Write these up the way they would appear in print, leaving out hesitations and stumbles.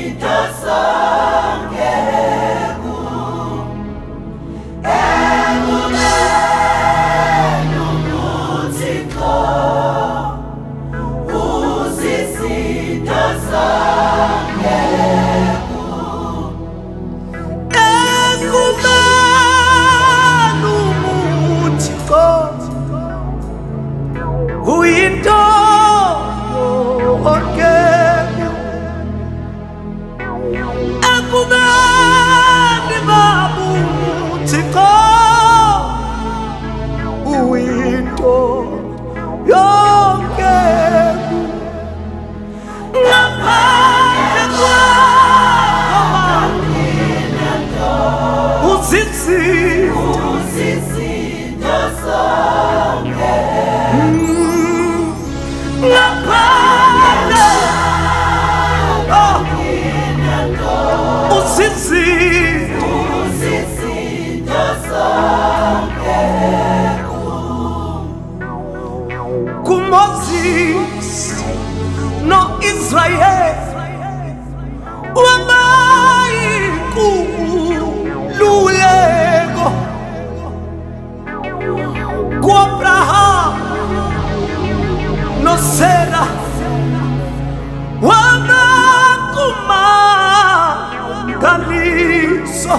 Moses no Israel luleko Abraham no Sarah kaliso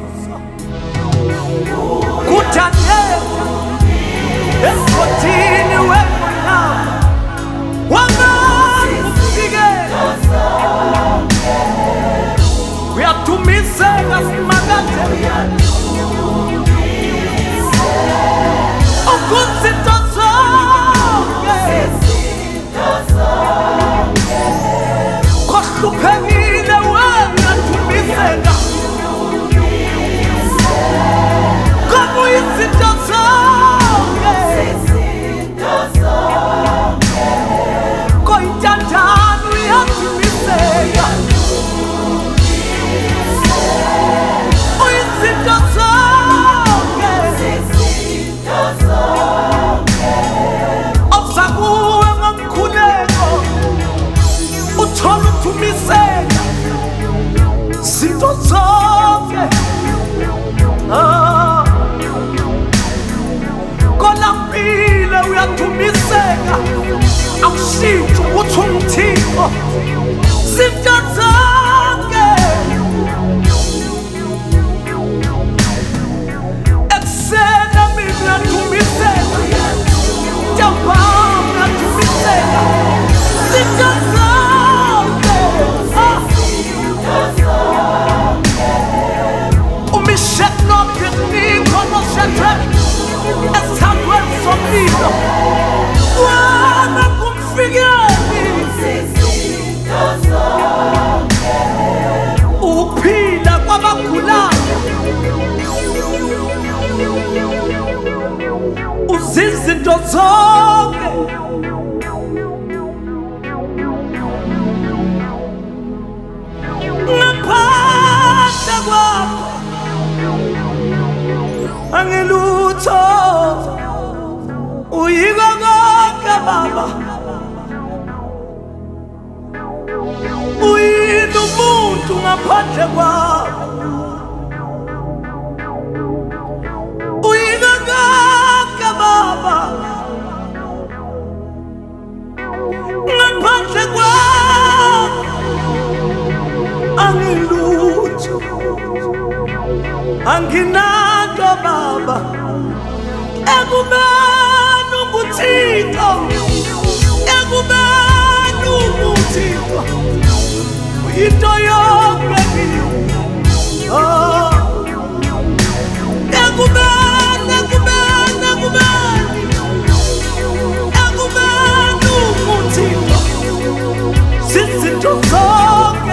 kuThadeo esikothini webona uyathumiseka simakade ukuzinto zonke kohluphekile uyathumiseka ngoba izinto zonke koyithandana uyathumiseka izinto zonke ozakuwe ngomkhuleko uthola uthumiseka zinto zonke kolampile uyathumiseka awushintsho uthi umthixo zinto zonke eksena mina thumiseka ntambama thumiseka zinto zonke uMeshach noAbednego noShadrach esithandweni somlilo wena kumfikeli uphila kwabagulayo uzizinto zonke ngaphandle kwakho angilutho uyiko konke baba uyini umuntu ngaphandle kwakho uyiko konke baba ngaphandle kwakho angilutho anginanto baba ekubeni ubuthixo ekubeni ubuthixo into yonke ekubeni ubuthixo zizinto zonke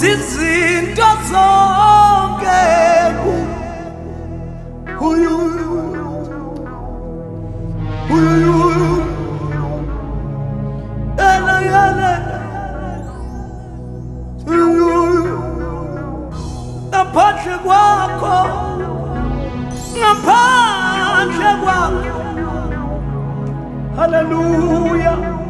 izinto zonke ngaphandle kwakho, ngaphandle kwakho. Hallelujah.